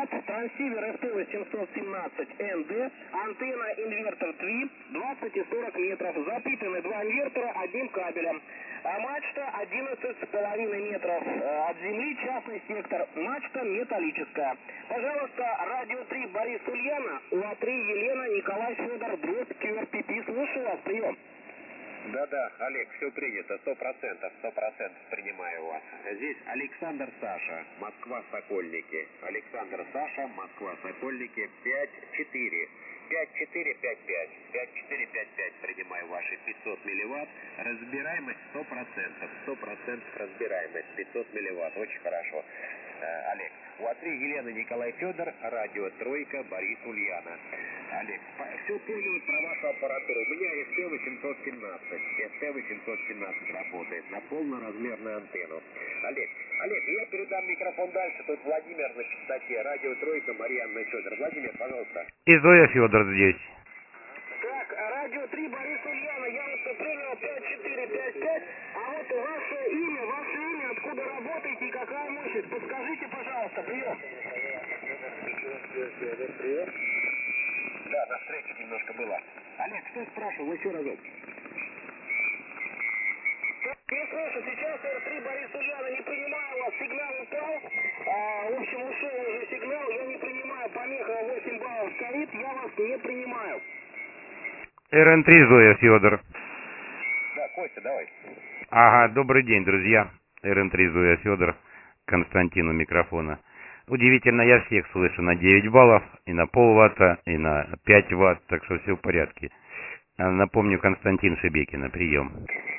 трансивер FT817ND, антенна инвертор 3, 20 и 40 метров, запитаны два инвертора одним кабелем. Мачта 11,5 метров от земли, частный сектор, мачта металлическая. Пожалуйста, радио 3 Борис Ульяна, УА-3 Елена, Николай Федор, дробь QRPP, слушаю вас, прием. Да, Олег, все принято, 100% принимаю вас. Здесь Александр Саша, Москва, Сокольники. Александр Саша, Москва, Сокольники, 5-4. 5455. 5455 принимаю ваши 500 милливатт. Разбираемость 100%. Разбираемость 500 милливатт. Очень хорошо. Олег, УА-3 Елена, Николай Федор, радио Тройка, Борис Ульяна. Олег, все понял про вашу аппаратуру. У меня ST817 работает на полноразмерную антенну. Олег, я передам микрофон дальше. Тут Владимир на частоте. Радио Тройка, Мария Анна Федор. Владимир, пожалуйста. И Зоя Федор здесь. Так, радио 3 Борис Ульяна, я вас принял 5455, а вот ваше имя, откуда работаете и какая мощность, подскажите, пожалуйста, прием. Прием. Да, на встрече немножко было. Олег, что спрашивал? Еще разок. Я слышу, сейчас R3 Борис Ульяна, не принимаю вас, сигнал упал, в общем, ушел уже сигнал, я не принимаю, помеха 8 баллов стоит, я вас не принимаю. РН3 Зоя Федор. Да, Костя, давай. Ага, добрый день, друзья. РН3 Зоя Федор, Константину микрофона. Удивительно, я всех слышу на 9 баллов, и на полватта, и на 5 ватт, так что все в порядке. Напомню, Константин Шебекина, прием.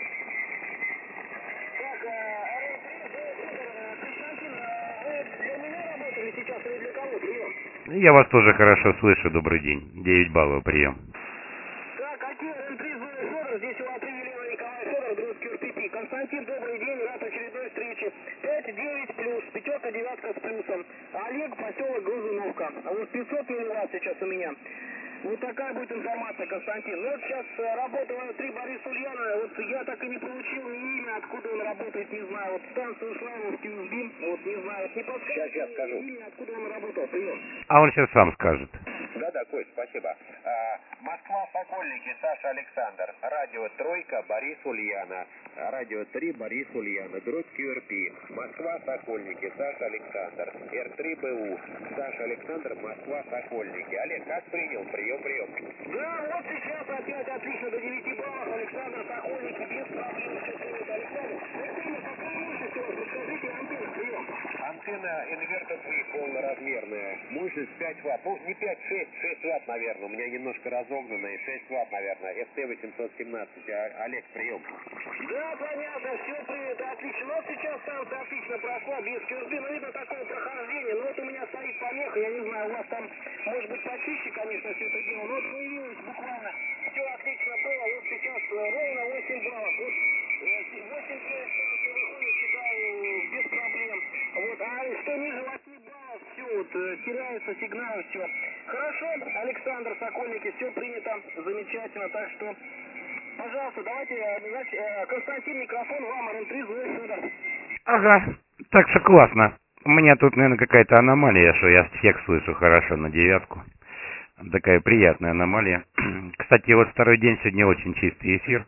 Я вас тоже хорошо слышу, добрый день. 9 баллов, прием. Так, какие РН3 Зоя Федор, здесь УА-3 Елена, Николай Федор, дробь QRPP. Константин, добрый день, рад очередной встрече. 5-9 плюс, пятерка, девятка с плюсом. Олег, поселок Глазуновка. А вот 500 милливатт сейчас у меня. Вот такая будет информация, Константин. Ну вот сейчас работаю 3 Борис Ульяна, вот я так и не получил ни имя, откуда он работает, не знаю. Вот станцию Славов, Киевбим, вот не знаю, вот не подскажете. Сейчас скажу. Имя, откуда он работал, прием. А он сейчас сам скажет. Да, Кость, спасибо. Москва, Сокольники, Саша Александр. Радио Тройка, Борис Ульяна. Радио 3, Борис Ульяна. Дробь QRP. Москва, Сокольники, Саша Александр. Р3БУ. Саша Александр, Москва, Сокольники. Олег, как принял? Прием. Да, вот сейчас опять отлично, до 9 баллов. Александр, Сокольники, без проблем. Все будет, Александр. Антенна, какая мощность у вас? Подскажите, антенна, прием. Антенна инвертор 3 полноразмерная. Мощность 5 ватт. Ну, не 5, 6 ватт, наверное. У меня немножко разогнанная. 6 ватт, наверное. ST817. Олег, прием. Да, понятно, все принято, отлично. Вот сейчас станция отлично прошла, без QSB, но видно такое прохождение. Но вот у меня стоит помеха, я не знаю, у вас там, может быть, почище, конечно, все это дело. Но вот появилось буквально, все отлично было. Вот сейчас ровно 8 баллов. Вот 8 станций выходит, считаю, без проблем. Вот, а что ниже 8 баллов, все, вот, теряется сигнал, все. Хорошо, Александр, Сокольники, все принято, замечательно, так что... Пожалуйста, давайте, значит, Константин, микрофон вам, РН3, Зоя Федор. Ага, так что классно. У меня тут, наверное, какая-то аномалия, что я всех слышу хорошо на 9. Такая приятная аномалия. Кстати, вот второй день сегодня очень чистый эфир.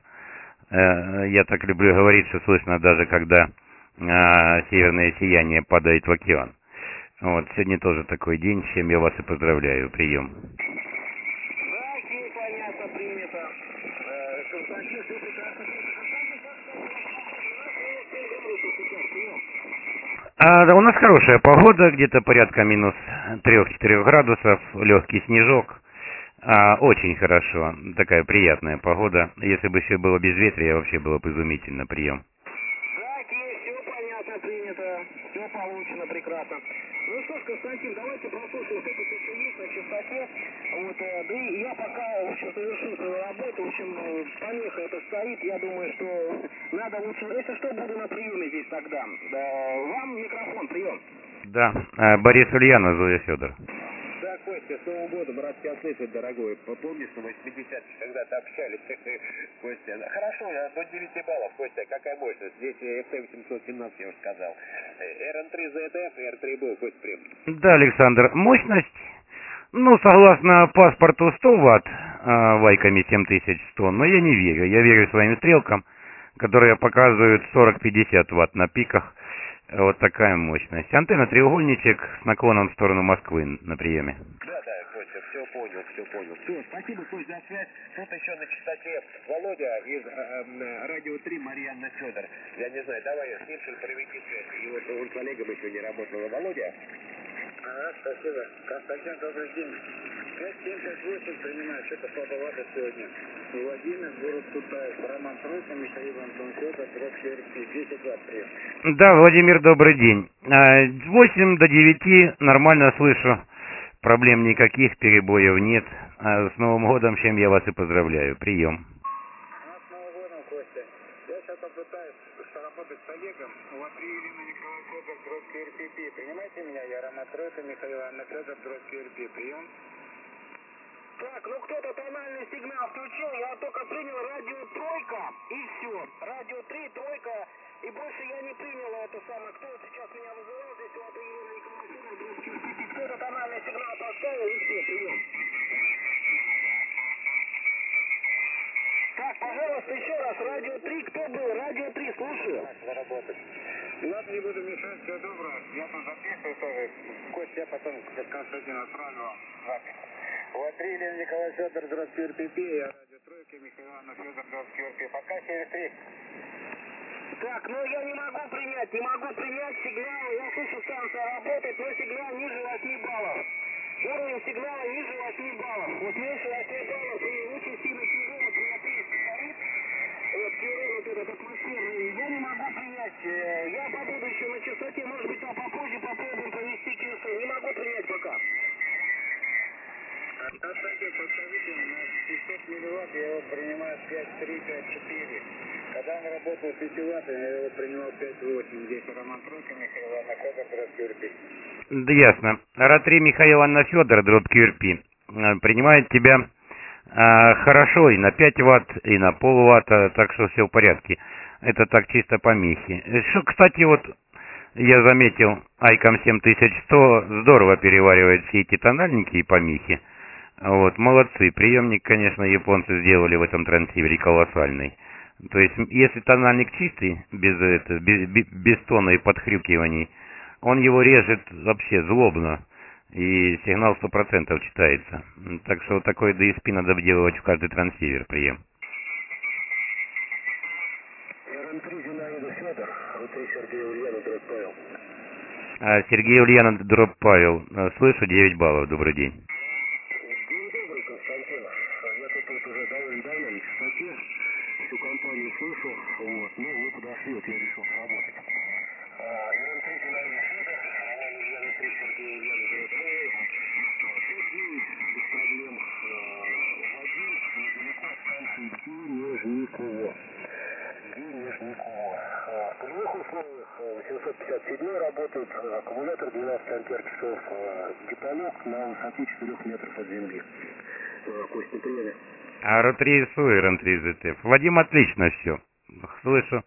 Я так люблю говорить, что слышно даже, когда северное сияние падает в океан. Вот, сегодня тоже такой день, с чем я вас и поздравляю. Прием. Да, окей, понятно, принято. Константин, все прекрасно. Да, у нас хорошая погода, где-то порядка минус 3-4 градусов, легкий снежок. Очень хорошо, такая приятная погода. Если бы еще было безветрие, вообще было бы изумительно. Прием. Да, окей, все понятно, принято. Все получено, прекрасно. Ну что ж, Константин, давайте прослушаем, что тут еще есть на частоте. Вот, да и я пока, в общем, завершу свою работу. В общем, помеха это стоит. Я думаю, что надо лучше... Если что, буду на приеме здесь тогда. Вам микрофон, прием. Да, Борис Ульяна, Зоя Федор. Да, Кость, Костя, с Новым годом, рад тебя слышать, дорогой. Помнишь, на 80-х когда-то общались, Костя? Хорошо, до 9 баллов, Костя, какая мощность? Здесь FT817, я уже сказал. RN3ZF и R3 был, Костя, прям. Да, Александр, мощность, ну, согласно паспорту 100 ватт, вайками 7100, но я не верю. Я верю своим стрелкам, которые показывают 40-50 ватт на пиках. Вот такая мощность. Антенна треугольничек с наклоном в сторону Москвы на приеме. Да, Костя, все понял. Все, спасибо, Костя, за связь. Тут еще на частоте Володя из Радио 3, Марьяна Федор. Я не знаю, давай с ним проведи связь. И вот он с Олегом еще не работал. Володя? Ага, спасибо. Константин, добрый день. 5758 принимаю, что-то слабовато сегодня. Владимир, город Кутаев, Роман Тройка, Михаил Антон Федор, Дроб 10 Вт, прием. Да, Владимир, добрый день. 8 до 9 нормально слышу. Проблем никаких, перебоев нет. С Новым годом, чем я вас и поздравляю. Прием. С Новым годом, Костя. Я сейчас попытаюсь работать с Олегом. У вас Елена Николай Федор, Дроб РПП. Принимайте меня, я Роман Тройка, Михаил Антон Федор, Дроб РПП. Прием. Так, ну кто-то тональный сигнал включил, я только принял радио тройка и все. Радио 3, тройка, и больше я не принял это самое. Кто сейчас меня вызывал, здесь вот Елена Николаевна, кто-то тональный сигнал поставил и все, прием. Так, пожалуйста, еще раз, радио 3, кто был? Радио 3, слушаю. Заработать. Ладно, не буду мешать, все доброе. Я там записываю тоже. Костя, я потом как Константин отправлю вам запись. Вот 3, Елена Николай Федор, Дрозкий РПП, я радио тройка, Михаил Анна Федор, Дрозкий РПП. Пока, через 3. Так, ну я не могу принять сигнал, я слышу, станция работает, но сигнал ниже 8 баллов. Уровень сигнала ниже 8 баллов. Вот меньше 8 баллов и очень сильно тяжело, при отрезке стоит. Вот тюрен вот этот атмосферный. Я не могу принять. Я побуду еще на частоте, может быть, там попозже попробуем провести часы. Не могу принять пока. Константин, подскажите, на 600 милливатт я его принимаю 5,3, 5,4. Когда он работал с 5 ваттами, я его принимал 5,8. Здесь Роман Тройка, Михаил Анна Федор, Дроб QRP. Да, ясно. РА-3 Михаил Анна Федор, Дроб QRP. Принимает тебя хорошо и на 5 ватт, и на полватта, так что все в порядке. Это так чисто помехи. Что, кстати, вот я заметил, Айком 7100 здорово переваривает все эти тональники и помехи. Вот, молодцы. Приемник, конечно, японцы сделали в этом трансивере колоссальный. То есть, если тональник чистый, без тона и подхрюкиваний, он его режет вообще злобно. И сигнал 100% читается. Так что вот такой DSP надо вделывать в каждый трансивер, прием. РН3 Зинаида Федор, РН3 Сергей Ульянов, Дроб Павел. Сергей Ульянов, Дроб Павел. Слышу, 9 баллов, добрый день. День добрый, Константин. Я тут уже довольно давно на частоте. Всю компанию слышу. Вот. Ну, вы подошли, вот я решил сработать. РН3 Зинаида Федор, РН3 Сергей Ульянов, Дроб Павел. Без проблем. Вадим, недалеко от станции Нижникова. В полевых условиях 857 работает аккумулятор 12 ампер-часов, теплолог на высоте 4 метров от земли. Кость, на приеме. РА-3 СУ и РН3 ZF. Вадим, отлично все. Слышу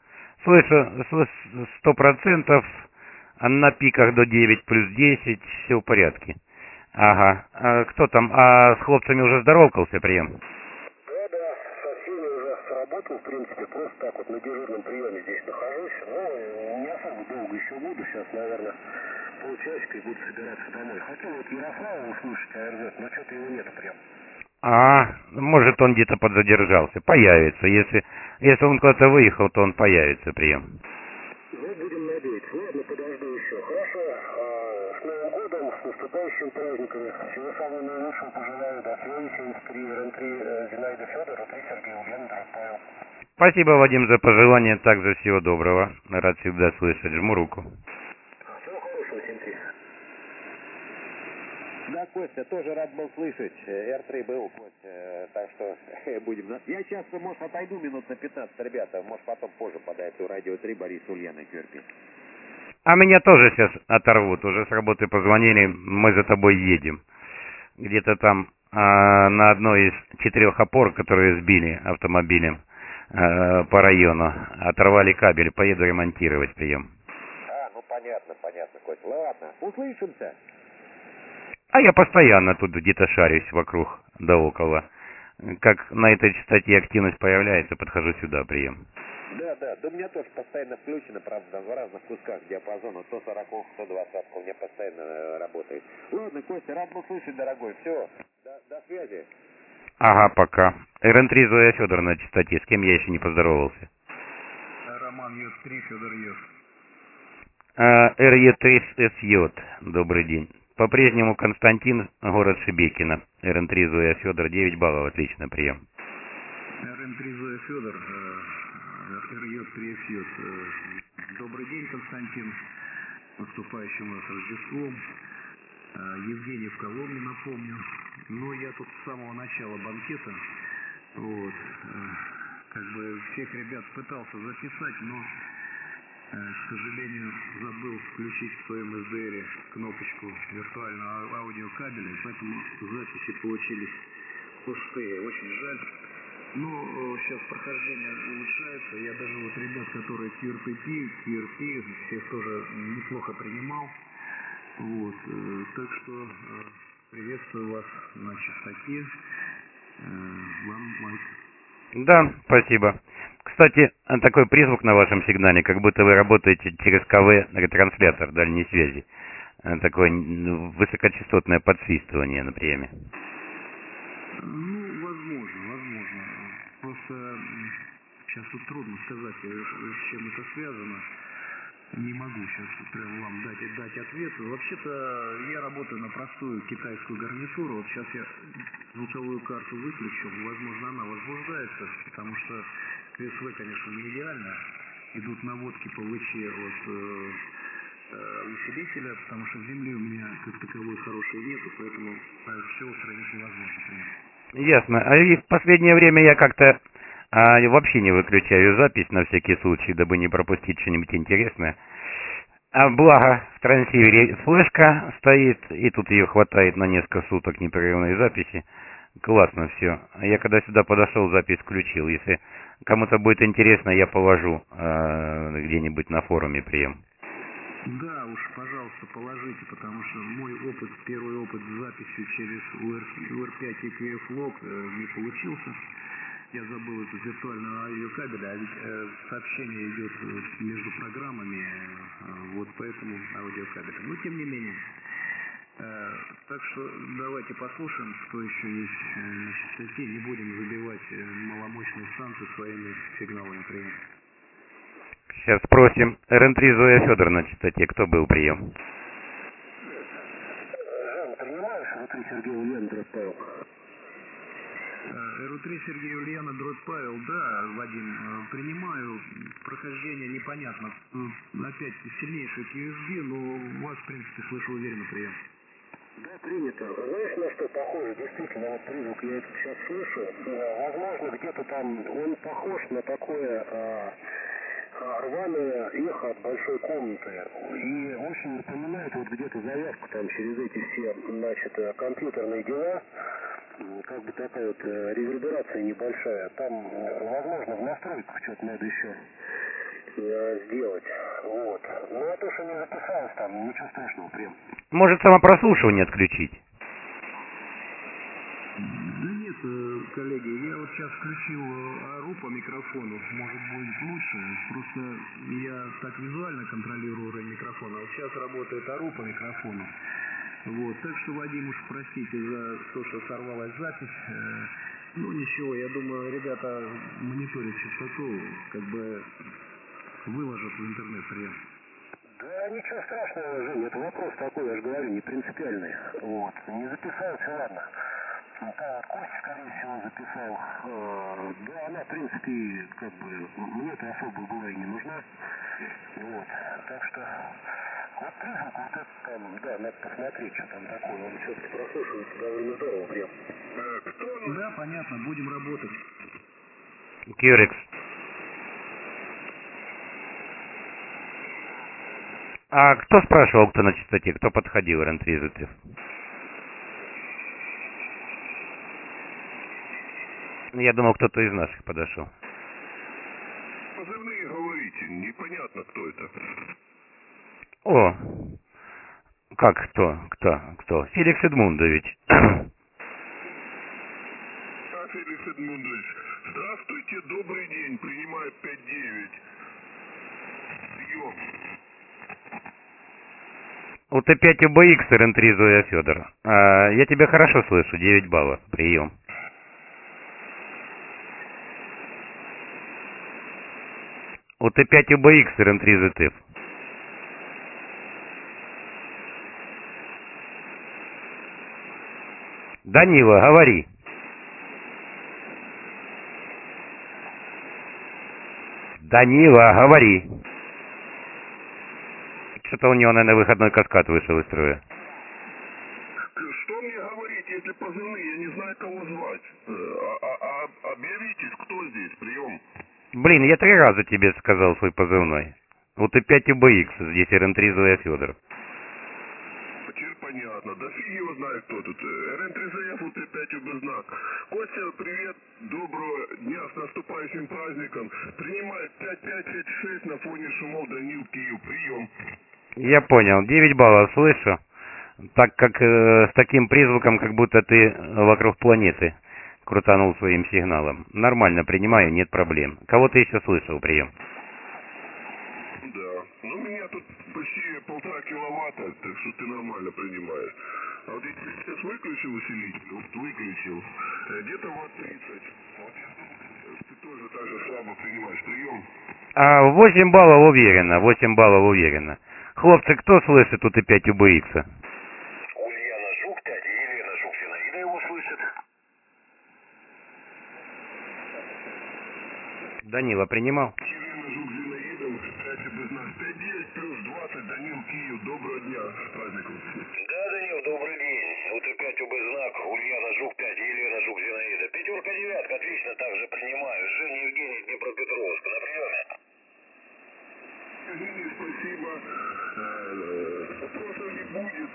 100%, а на пиках до 9 плюс 10, все в порядке. Ага. А кто там? А с хлопцами уже здоровкался, прием? Да, со всеми уже сработал, в принципе, просто так вот на дежурном приеме здесь нахожусь. Но не особо долго еще буду, сейчас, наверное, полчасика и буду собираться домой. Хотел вот Ярослава услышать АРЗ, но что-то его нету прям. Может он где-то подзадержался. Появится. Если он куда-то выехал, то он появится, прием. Ну, будем надеяться. Ладно, подожду еще. Хорошо. С Новым годом, с наступающими праздниками. Всего самого наилучшего пожелаю. До связи. 73 РН3 Зинаида Федор, РН3 Сергей Ульянов, Дроб Павел. Спасибо, Вадим, за пожелание. Также всего доброго. Рад всегда слышать. Жму руку. Всего хорошего, 73. Да, Костя, тоже рад был слышать. R3 был, Костя, так что будем... Я сейчас, может, отойду минут на 15, ребята, может, потом позже подайте у Радио 3 Борис Ульяна QRP. А меня тоже сейчас оторвут. Уже с работы позвонили, мы за тобой едем. где-то там на одной из 4 опор, которые сбили автомобилем по району. Оторвали кабель, поеду ремонтировать, прием. Ну понятно, Кость. Ладно, услышимся. А я постоянно тут где-то шарюсь вокруг да около. Как на этой частоте активность появляется, подхожу сюда, прием. Да, у меня тоже постоянно включено, правда, в разных кусках диапазона, 140, 120, у меня постоянно работает. Ладно, Костя, рад был слышать, дорогой, все, до связи. Ага, пока. РН-3 Зоя Федор на частоте, с кем я еще не поздоровался. Роман Ю-3, Федор Ю. РЕ3СЙ, добрый день. По-прежнему Константин, город Шебекино. РН-3 Зоя Федор, 9 баллов, отлично, прием. РН-3 Зоя Федор, РЕ3СЙ. Добрый день, Константин. Наступающим вас Рождеством. Евгений в Коломне, напомню. Но я тут с самого начала банкета, вот, как бы всех ребят пытался записать, но, к сожалению, забыл включить в своем SDR кнопочку виртуального аудиокабеля, поэтому записи получились пустые. Очень жаль. Но сейчас прохождение улучшается. Я даже вот ребят, которые QRP, всех тоже неплохо принимал. Вот, так что приветствую вас на частоте. Вам майк. Да, спасибо. Кстати, такой призвук на вашем сигнале, как будто вы работаете через КВ-ретранслятор дальней связи. Такое высокочастотное подсвистывание на приеме. Ну, возможно. Просто сейчас тут трудно сказать, с чем это связано. Не могу сейчас прям вам дать ответ. Вообще-то я работаю на простую китайскую гарнитуру. Вот сейчас я звуковую карту выключу. Возможно, она возбуждается, потому что КСВ, конечно, не идеально. Идут наводки по ВЧ от усилителя, потому что земли у меня как таковой хорошей нету, поэтому все устранить невозможно. Ясно. А и в последнее время я как-то вообще не выключаю запись на всякий случай, дабы не пропустить что-нибудь интересное. А благо в трансивере флешка стоит, и тут ее хватает на несколько суток непрерывной записи. Классно все. Я когда сюда подошел, запись включил. Если кому-то будет интересно, я положу где-нибудь на форуме прием. Да, уж, пожалуйста, положите, потому что мой опыт, первый опыт с записью через UR5 и QF-лог не получился. Я забыл эту виртуальную аудиокабель, а ведь сообщение идет между программами, вот поэтому аудиокабель. Но тем не менее. Так что давайте послушаем, что еще есть на частоте. Не будем забивать маломощные станции своими сигналами приема. Сейчас спросим. РН-3 Зоя Федор на частоте. Кто был прием? Принимаешь, РУ-3 Сергей Ульяна, Дрот Павел? РУ-3 Сергей Ульяна, Дрот Павел, да, Вадим, принимаю. Прохождение непонятно. Опять сильнейший QSB, но вас, в принципе, слышу уверенно прием. Да, принято. Знаешь, на что похоже? Действительно, вот призвук я это сейчас слышу. Возможно, где-то там он похож на такое рваное эхо от большой комнаты. И очень напоминает вот где-то завязку там через эти все, значит, компьютерные дела. Как бы такая вот реверберация небольшая. Там, возможно, в настройках что-то надо еще сделать. Вот. Но это что не записалось там, ничего страшного прям. Может, самопрослушивание отключить? Да нет, коллеги, я вот сейчас включил АРУ по микрофону, может будет лучше, просто я так визуально контролирую уровень микрофона, вот сейчас работает АРУ по микрофону. Вот, так что, Вадим, уж простите за то, что сорвалась запись. Ну ничего, я думаю, ребята мониторят частоту, как бы выложат в интернет прием. Да ничего страшного, Женя, это вопрос такой, я же говорю, не принципиальный. Вот. Не записался, ладно. Та вот Костя, скорее всего, записал. Да, она, в принципе, как бы, мне-то особо была и не нужна. Вот. Так что, вот признак, вот это там, да, надо посмотреть, что там такое. Он все-таки прослушивается довольно здорово, прям. Да, понятно, будем работать. Кюрикс. А кто спрашивал, кто на частоте? Кто подходил, РН-3 Зуцев? Я думал, кто-то из наших подошел. Позывные говорите, непонятно, кто это. О, как кто? Феликс Эдмундович. Феликс Эдмундович, здравствуйте, добрый день, принимаю 5-9. Прием. УТ-5 УБХ, РН-3 Зоя Федор. Я тебя хорошо слышу, 9 баллов, прием. УТ-5 УБХ, РН-3 ЗТФ. Данила, говори. Данила, говори. Что-то у него, наверное, выходной каскад вышел из строя. Что мне говорить, если позывные, я не знаю, кого звать. Объявитесь, кто здесь, прием. Блин, я 3 раза тебе сказал свой позывной. УТ-5 УБХ, здесь РН-3 Зоя Федор. Теперь понятно. Да фиг его знает, кто тут. РН-3ЗФ, УТ-5 УБзнак. Костя, привет. Доброго дня с наступающим праздником. Принимает 5556 на фоне шумов Данил Киев. Прием. Я понял, 9 баллов слышу. Так как с таким призвуком, как будто ты вокруг планеты крутанул своим сигналом. Нормально принимаю, нет проблем. Кого ты еще слышал, прием? Да. Ну, у меня тут почти 1,5 киловатта, так что ты нормально принимаешь. А вот если сейчас выключил усилитель, вот выключил, где-то ватт 30. Вот я думаю, ты тоже так же слабо принимаешь прием. 8 баллов уверенно, 8 баллов уверенно. Хлопцы, кто слышит УТ-5 УБХ? Ульяна Жук, дядя Елена Жук, Зинаида его слышит. Данила принимал? Елена Жук, Зинаида, 5 УБзнак, 5-9 плюс 20, Данил Киев, доброго дня, с праздником. Да, Данил, добрый день. УТ-5 УБзнак, Ульяна Жук, 5, Елена Жук, Зинаида. 5-9, отлично, также принимаю. Женя Евгений, Днепропетровск, на приеме. Евгений, спасибо. Вопросов не будет.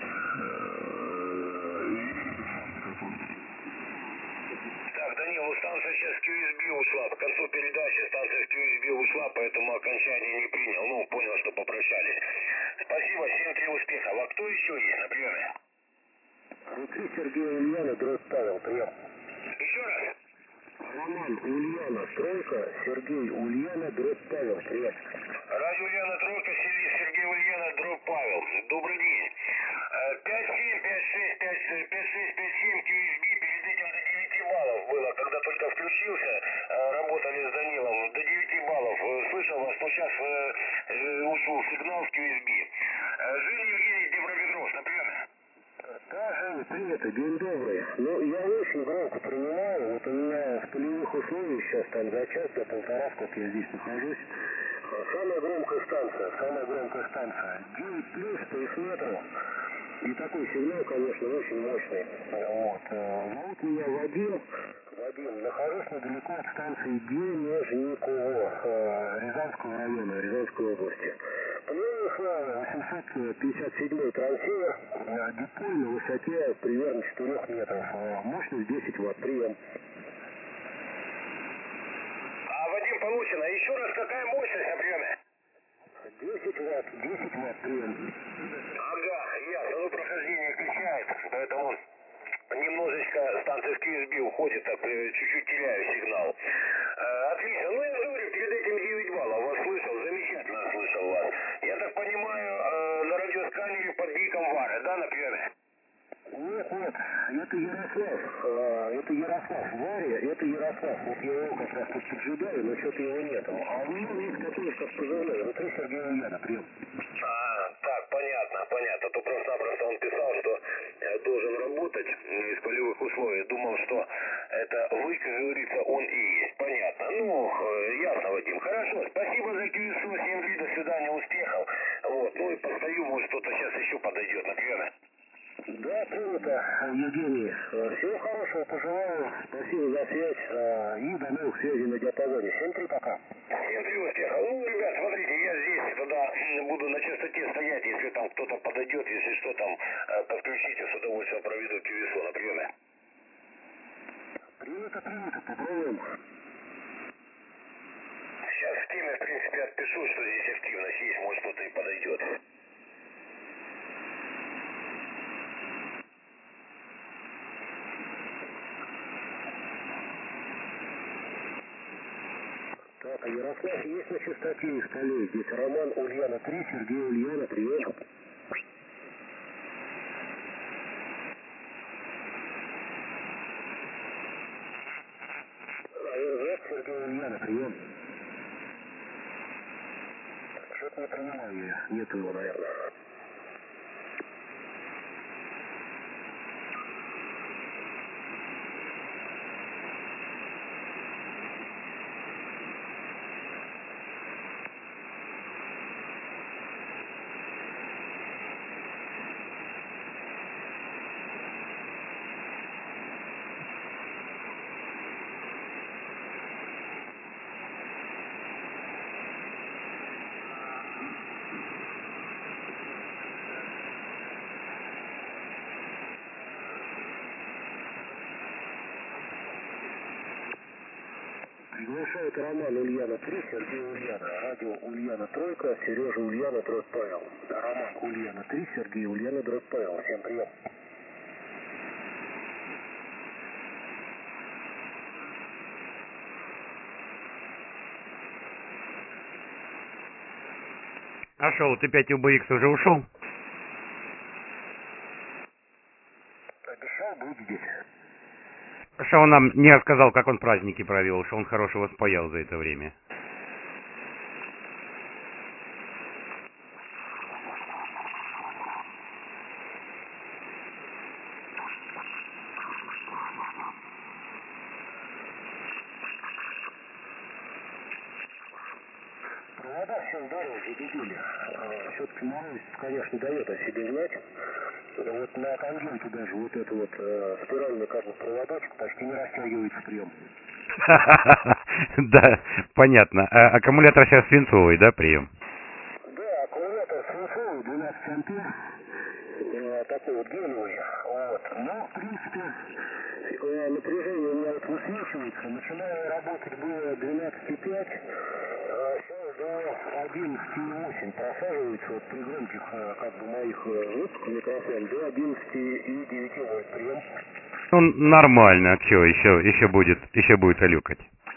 Так, Данил, станция сейчас в QSB ушла. К концу передачи станция в QSB ушла, поэтому окончание не принял. Ну, понял, что попрощались. Спасибо, 7-3 успехов. А кто еще есть на приеме? Внутри Сергей Ульяна, дрозд Павел, прием. Еще раз. Роман Ульяна, стройка, Сергей Ульяна, дрозд Павел, привет. Радио Ульяна, тройка, Сергей Ульяна, дробь Павел. Добрый день. 5-7, 5-6, 5-6, 5-7, QSB, перед этим до 9 баллов было, когда только включился, работали с Данилом, до 9 баллов. Слышал вас, но сейчас ушел сигнал в QSB. Женя Евгений, Днепропетровск, на приеме. Да, Женя, привет, день добрый. Ну, я очень громко принимаю, вот у меня в полевых условиях сейчас там за час до полтора, сколько я здесь нахожусь. Самая громкая станция, 9 плюс, то есть метров. И такой сигнал, конечно, очень мощный. Вот. Зовут меня Вадим. Нахожусь недалеко от станции Денежниково, Рязанского района, Рязанской области. Плюс 857 трансивер, диполь на высоте примерно 4 метров, мощность 10 ватт, прием. А, Вадим, получено. Еще раз, какая мощность на приеме? 10 ватт, прием. Ага, ясно. Ну, прохождение включает, поэтому немножечко станция в QSB уходит, так чуть-чуть теряю сигнал. Отлично. Ну, я говорю, перед этим 9 баллов вас слышал, замечательно слышал вас. Я так понимаю, на радиосканере под ником Варя, да, на приеме? Нет, это Ярослав, Варя, это Ярослав. Вот я его как раз тут поджидаю, но что-то его нету. А у меня есть такой, как позывной, внутри Сергея Ульяна, прием. Так, понятно. То просто-напросто он писал, что должен работать из полевых условий. Думал, что это вы, как говорится, он и есть. Понятно. Ну, ясно, Вадим. Хорошо, спасибо за QSO, 7-3, до свидания, успехов. Вот, ну и постою, может, кто-то сейчас еще подойдет на приеме. Да, принято, Евгений. Всего хорошего пожелаю. Спасибо за связь. И до новых связей на диапазоне. 7-3 пока. 7-3 успехов. Ну, ребят, смотрите, я здесь тогда буду на частоте стоять, если там кто-то подойдет, если что там, подключите, с удовольствием проведу QSO на приеме. Принято, попробуем. прием. Сейчас в теме, в принципе, отпишу, что здесь активность есть, может кто-то и подойдет. Так, Ярослав, есть на частоте из полей. Здесь Роман Ульяна 3, Сергей Ульяна, прием. Сергей Ульяна, прием. Что-то не принимаю я. Нету его, наверное. Приглашает Роман Ульяна 3, Сергей Ульяна, радио Ульяна Тройка, Сережа Ульяна, дробь ПЛ. Роман Ульяна 3, Сергей Ульяна, дробь ПЛ. Всем прием. А шо, вот опять УБХ уже ушел? Обещал быть здесь. Что он нам не рассказал, как он праздники провел, что он хорошего спаял за это время. Провода все здорово забедили. Все-таки мороз, конечно, дает о себе знать. Вот на тангенте даже вот это вот спиральный как бы проводочек почти не растягивается прием. Да, понятно. А аккумулятор сейчас свинцовый, да, прием? Да, аккумулятор свинцовый, 12 ампер, такой вот гелевый. Вот. Но, в принципе, напряжение у меня вот высвечивается. Начиная работать было 12,5, сейчас до 11,8 просаживается вот при громких как бы моих звуках микрофон до 11,9 вольт прием. Ну, нормально, что, еще будет алюкать.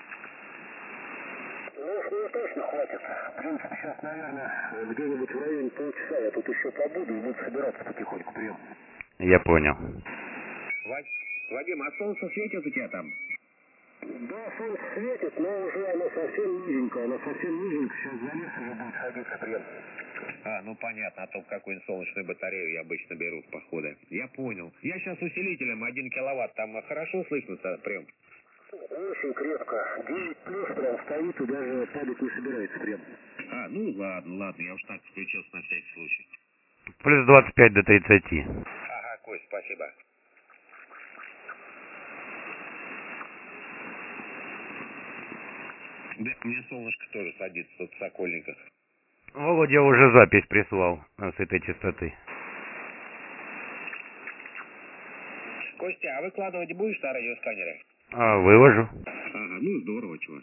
Ну, уж мне точно хватит. В принципе, сейчас, наверное, где-нибудь в районе полчаса я тут еще побуду и буду собираться потихоньку прием. Я понял. Вадим, а солнце светит у тебя там? Да, солнце светит, но уже оно совсем низенькое, сейчас за лес уже будет садиться прием. Ну понятно, а то какую-нибудь солнечную батарею я обычно беру в походы. Я понял. Я сейчас усилителем 1 киловатт, там хорошо слышно прием? Очень крепко, 9 плюс прям стоит и даже падать не собирается прием. Ну ладно, я уж так включился на всякий случай. Плюс 25 до 30. Ага, Кость, спасибо. Да, мне солнышко тоже садится тут в Сокольниках. Володя уже запись прислал с этой частоты. Костя, а выкладывать будешь на радиосканере? Выложу. Ага, ну здорово, чего.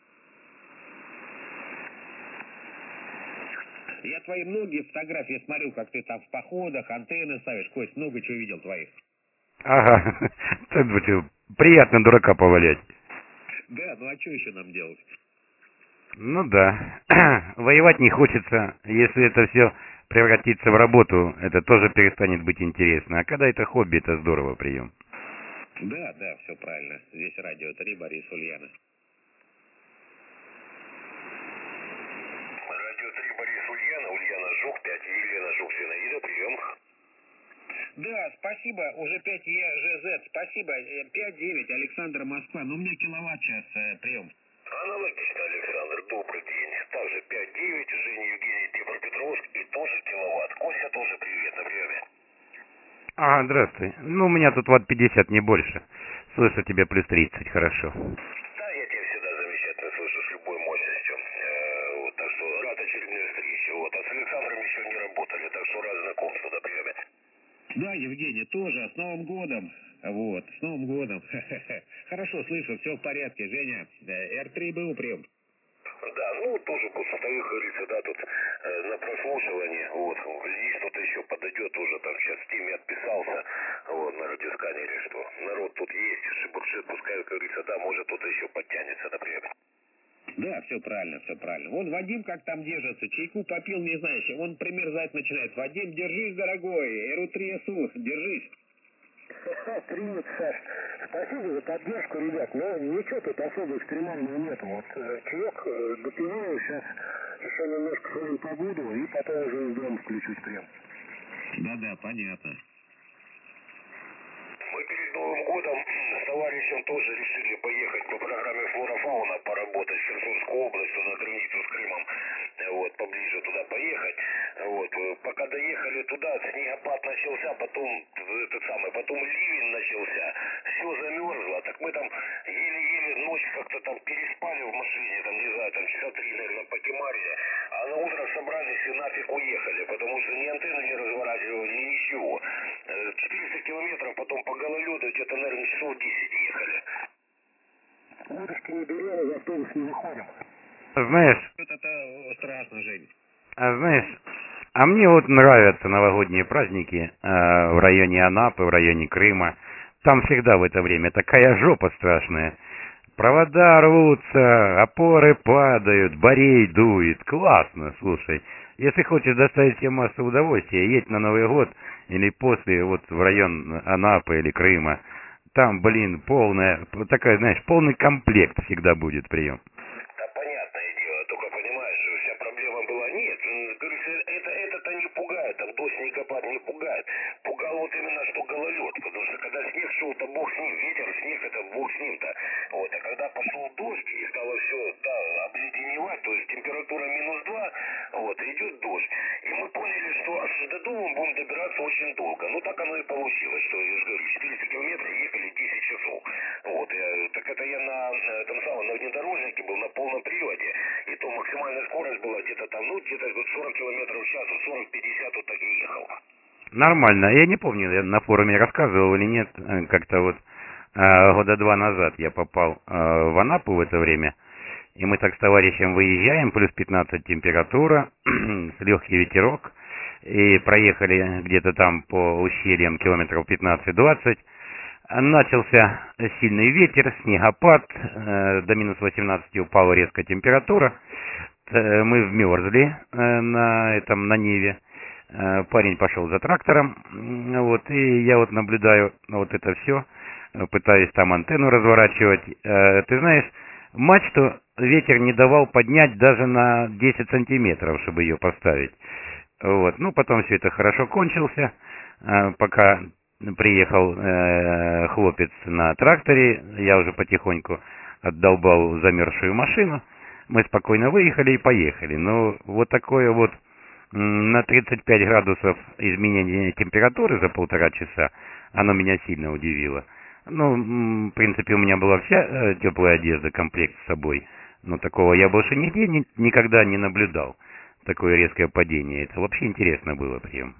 Я твои многие фотографии смотрю, как ты там в походах, антенны ставишь. Кость, много чего видел твоих. Ага, так бы тебе приятно дурака повалять. Да, ну а что еще нам делать? Ну да, воевать не хочется. Если это все превратится в работу, это тоже перестанет быть интересно. А когда это хобби, это здорово, прием. Да, все правильно. Здесь радио 3, Борис Ульяна. Радио 3, Борис Ульяна, Ульяна Жук, 5, Елена Жук, Зинаида, прием. Да, спасибо, уже 5 ЕЖЗ, спасибо, 5-9, Александр, Москва, ну у меня киловатт-час, прием. Аналогично, Александр, добрый день. Также 5-9, Женя Евгений, Днепропетровск и тоже киловатт. Костя тоже привет, на приеме. Здравствуй. Ну, у меня тут ватт 50, не больше. Слышу тебя плюс 30, хорошо. Да, я тебя всегда замечательно слышу с любой мощностью. Вот, так что рад очередной встрече. Вот, а с Александром еще не работали, так что рад знакомству, на приеме. Да, Евгений, тоже. С Новым годом. Вот, с Новым годом. Хорошо, слышу, все в порядке, Женя. Р3 был прием. Да, ну тоже постою, как говорится, да, тут на прослушивании, вот, здесь кто-то еще подойдет уже, там сейчас в теме отписался, вот, на радиосканере, что народ тут есть, шибуршит, пускай, как говорится, да, может кто-то еще подтянется, например. Да, все правильно, все правильно. Вон Вадим как там держится, чайку попил, не знаешь, он примерзать начинает. Вадим, держись, дорогой, РУ-3СУ, держись. Привет, Саш. Спасибо за поддержку, ребят. Но ничего тут особо экстремального нету. Вот чаек допиваю, сейчас еще немножко ходим побуду, и потом уже из дома включусь прям. Да-да, понятно. Мы перед Новым годом с товарищем тоже решили поехать по программе «Флора-фауна» поработать в Херсонскую область, на границу с Крымом, вот, поближе туда поехать. Вот, пока доехали туда, снегопад начался, потом потом ливень начался, все замерзло, так мы там еле-еле ночь как-то там переспали в машине, там, не знаю, там часа 3, наверное, по Кемаре, а на утро собрались и нафиг уехали, потому что ни антенны не разворачивали, ни ничего. 400 километров потом по гололеду где-то, наверное, часов 10 ехали. Удочки не берем, из автобуса не выходим. Знаешь, Это страшно, Жень. а мне вот нравятся новогодние праздники в районе Анапы, в районе Крыма. Там всегда в это время такая жопа страшная. Провода рвутся, опоры падают, борей дует. Классно, слушай. Если хочешь доставить себе массу удовольствия, едь на Новый год или после вот в район Анапы или Крыма. Там, блин, такая, знаешь, полный комплект всегда будет прием. Да, понятное дело, только понимаешь, вся проблема была, нет, говорится, это-то не пугает, там дождь, снегопад не пугает. Пугал вот именно, что гололед, потому что когда снег шел, то бог с ним, ветер, снег, это бог с ним-то. Вот, а когда пошел дождь и стало все, да, обледеневать, то есть температура -2, вот, идет дождь. И мы поняли, что до дома будем добираться очень долго. Ну, так оно и получилось, что, я же говорю, 400 километров ехали 10 часов. Вот, так это я на внедорожнике был на полном приводе, и то максимальная скорость была где-то там, ну, где-то 40 километров в час, 40-50 вот так и ехал. Нормально. Я не помню, я на форуме рассказывал или нет, как-то вот года 2 назад я попал в Анапу в это время, и мы так с товарищем выезжаем, плюс 15 температура, с легкий ветерок, и проехали где-то там по ущельям километров 15-20, начался сильный ветер, снегопад, до -18 упала резко температура, мы вмерзли на Ниве. Парень пошел за трактором, вот, и я вот наблюдаю вот это все, пытаюсь там антенну разворачивать. Ты знаешь, мачту ветер не давал поднять даже на 10 сантиметров, чтобы ее поставить. Вот, ну, потом все это хорошо кончился, пока приехал хлопец на тракторе, я уже потихоньку отдолбал замерзшую машину, мы спокойно выехали и поехали. Ну, вот такое вот на 35 градусов изменение температуры за 1,5 часа, оно меня сильно удивило. Ну, в принципе, у меня была вся теплая одежда, комплект с собой, но такого я больше нигде никогда не наблюдал. Такое резкое падение. Это вообще интересно было прием.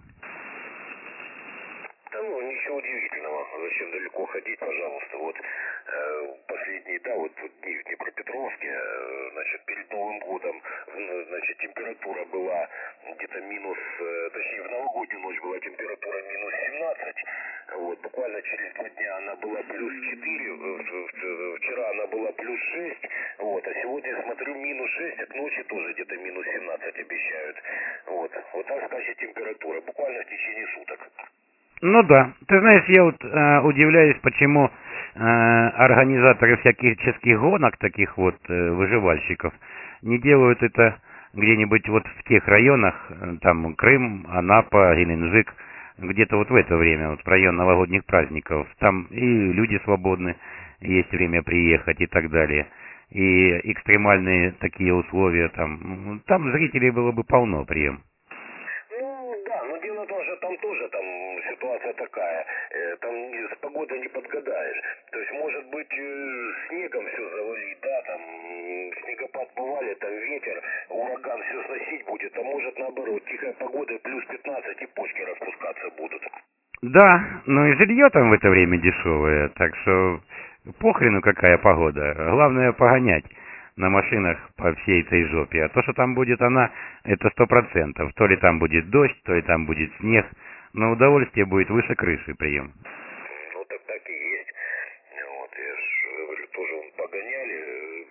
Да ну, ничего удивительного. Зачем далеко ходить, пожалуйста. Вот последние, да, вот дни в Днепропетровске, значит, перед Новым годом, значит, температура была где-то точнее, в новогоднюю ночь была температура -17. Вот, буквально через 2 дня она была +4, вчера она была +6, вот, а сегодня, я смотрю, -6, а к ночи тоже где-то -17 обещают. Вот так скачет температура, буквально в течение суток. Ну да. Ты знаешь, я вот удивляюсь, почему организаторы всяких гонок, таких вот выживальщиков, не делают это где-нибудь вот в тех районах, там Крым, Анапа, Геленджик, где-то вот в это время, вот в район новогодних праздников. Там и люди свободны, есть время приехать и так далее. И экстремальные такие условия там зрителей было бы полно прием. Ну, да, но дело в том, что там тоже ситуация такая, там с погодой не подгадаешь. То есть, может быть, снегом все завалить, да, там снегопад бывали, там ветер, ураган все сносить будет, а может наоборот, тихая погода, +15 и почки распускаться будут. Да, ну и жилье там в это время дешевое, так что похрену какая погода. Главное погонять на машинах по всей этой жопе. А то, что там будет она, это 100%. То ли там будет дождь, то ли там будет снег. Но удовольствие будет выше крыши прием. Ну так и есть. Вот, я же говорю, тоже погоняли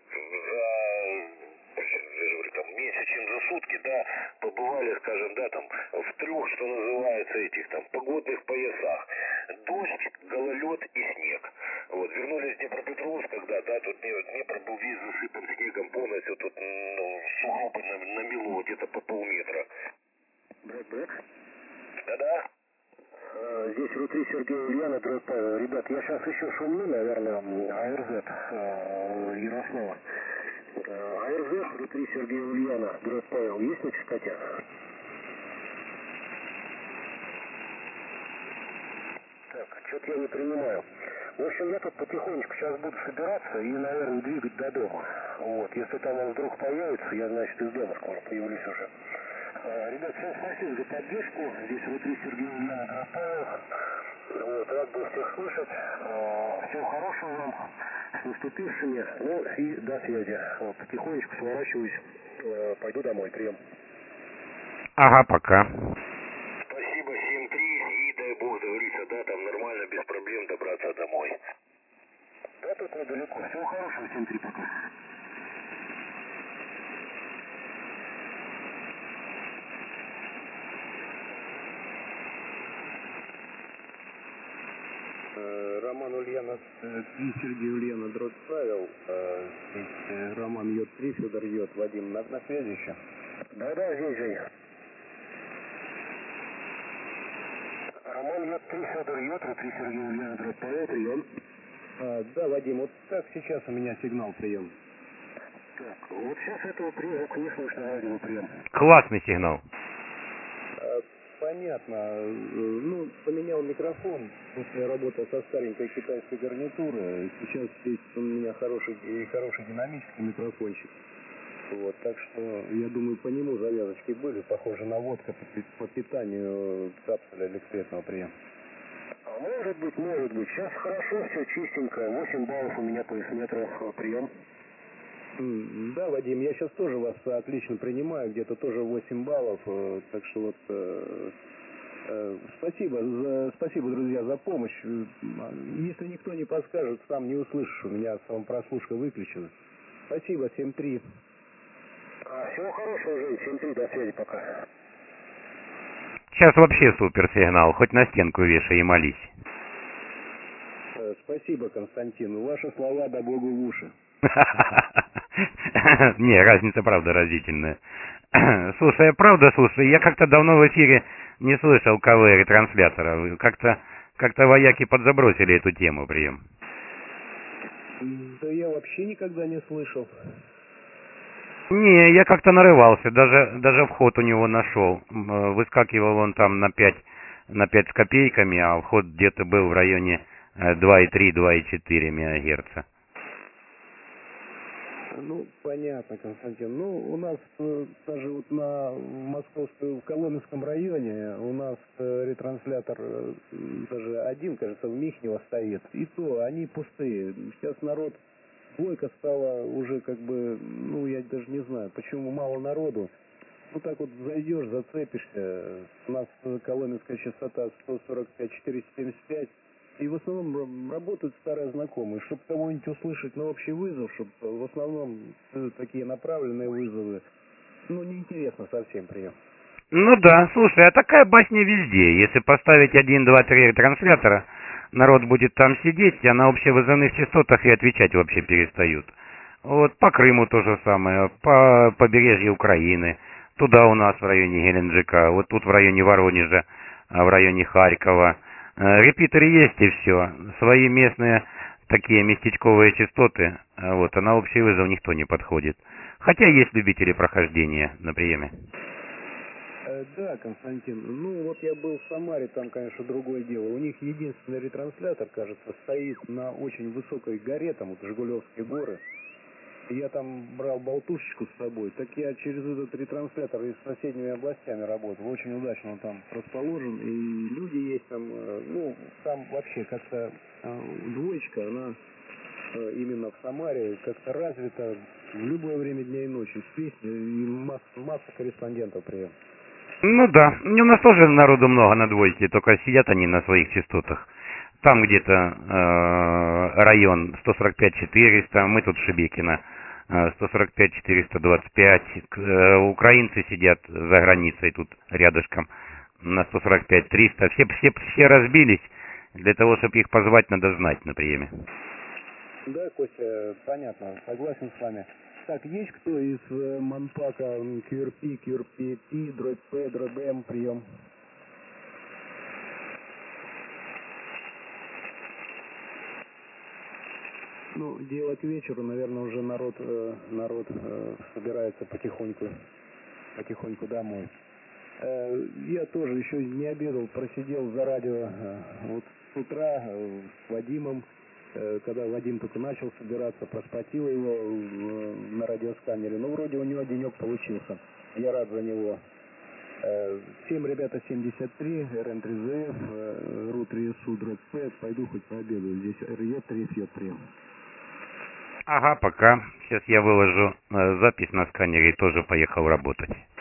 я же говорю, там меньше, чем за сутки, да, побывали, скажем, да, там в 3, что называется, этих там погодных поясах. Дождь, гололед и снег. Вот, вернулись в Днепропетровск, когда, да, тут Днепр был весь засыпан снегом полностью, тут, ну, сугробы намело где-то по полметра. Брэк. Да-да. Здесь внутри Сергей Ульяна, дробь Павел. Ребят, я сейчас еще шумну, наверное, АРЗ Ярослава. АРЗ внутри Сергея Ульяна, дробь Павел. Есть на частоте? Так, что-то я не принимаю. В общем, я тут потихонечку сейчас буду собираться и, наверное, двигать до дома. Вот, если там он вдруг появится, я, значит, из дома скоро появлюсь уже. Ребят, всем спасибо за поддержку. Здесь внутри Сергей Ульяна, дробь Павел. Вот, рад был всех слышать. Всего хорошего вам, с наступившими. Ну и до связи. Вот, потихонечку сворачиваюсь, пойду домой. Прием. Ага, пока. Спасибо, 7-3, и дай бог договориться, да, там нормально, без проблем добраться домой. Да, тут недалеко. Всего хорошего, 7-3, пока. Роман Ульянов, Сергей Ульяна, дробь Павел. Здесь Роман Йод-3, Федор Йод, Вадим, на связи еще? Да, здесь, Женя. Роман Йод-3, Федор Йод, внутри Сергей Ульяна, дробь Павел, прием. Да, Вадим, вот так сейчас у меня сигнал, прием. Так, вот сейчас этого приема не слышно, радио прием. Классный сигнал. Понятно. Ну, поменял микрофон. После я работал со старенькой китайской гарнитурой. Сейчас здесь у меня хороший динамический микрофончик. Вот, так что, я думаю, по нему завязочки были, похоже на водка по питанию капсуля электретного приема. А может быть. Сейчас хорошо, все чистенько. 8 баллов у меня по эсметру прием. Да, Вадим, я сейчас тоже вас отлично принимаю, где-то тоже 8 баллов, так что вот спасибо, друзья, за помощь. Если никто не подскажет, сам не услышишь, у меня самопрослушка выключена. Спасибо, 7-3. Всего хорошего, Жень, 7-3, до связи, пока. Сейчас вообще супер сигнал, хоть на стенку вешай и молись. Спасибо, Константин, ваши слова да богу в уши. Не, разница правда разительная. Слушай, я как-то давно в эфире не слышал КВ-ретранслятора. Как-то вояки подзабросили эту тему, прием. Да я вообще никогда не слышал. Не, я как-то нарывался, даже вход у него нашел. Выскакивал он там на 5 с копейками, а вход где-то был в районе 2,3-2,4 МГц. Ну, понятно, Константин. Ну, у нас даже вот в Коломенском районе у нас ретранслятор даже один, кажется, в Михнево стоит. И то, они пустые. Сейчас народ, бойко стало уже как бы, ну, я даже не знаю, почему мало народу. Ну, так вот зайдешь, зацепишься. У нас коломенская частота 145-475. И в основном работают старые знакомые, чтобы кого-нибудь услышать на общий вызов, чтобы в основном такие направленные вызовы, ну, неинтересно совсем прием. Ну да, слушай, а такая басня везде. Если поставить 1, 2, 3 транслятора, народ будет там сидеть, а на общевызывных частотах и отвечать вообще перестают. Вот по Крыму то же самое, по побережью Украины, туда у нас в районе Геленджика, вот тут в районе Воронежа, в районе Харькова. Репитеры есть и все. Свои местные такие местечковые частоты, вот, а на общий вызов никто не подходит. Хотя есть любители прохождения на приеме. Да, Константин, ну вот я был в Самаре, там, конечно, другое дело. У них единственный ретранслятор, кажется, стоит на очень высокой горе, там вот Жигулевские горы. Я там брал болтушечку с собой, так я через этот ретранслятор и с соседними областями работал. Очень удачно он там расположен, и люди есть там, ну, там вообще как-то двоечка, она именно в Самаре как-то развита в любое время дня и ночи, с песней, и масса корреспондентов приехала. Ну да, у нас тоже народу много на двойке, только сидят они на своих частотах. Там где-то район 145-400, мы тут Шебекино 145-425. Украинцы сидят за границей тут рядышком на 145-300. Все разбились. Для того, чтобы их позвать, надо знать на приеме. Да, Костя, понятно, согласен с вами. Так, есть кто из Манпака QRP, QRP, дробь П, дробь М, прием? Ну, дело к вечеру, наверное, уже народ собирается потихоньку домой. Я тоже еще не обедал, просидел за радио вот с утра с Вадимом, когда Вадим только начал собираться, проспотил его на радиосканере. Ну, вроде у него денек получился. Я рад за него. 7 ребята 73, РН3ЗФ, РУ3СУ, дробь П, пойду хоть пообедаю. Здесь РЕ3 фьет прием. Ага, пока. Сейчас я выложу запись на сканере и тоже поехал работать.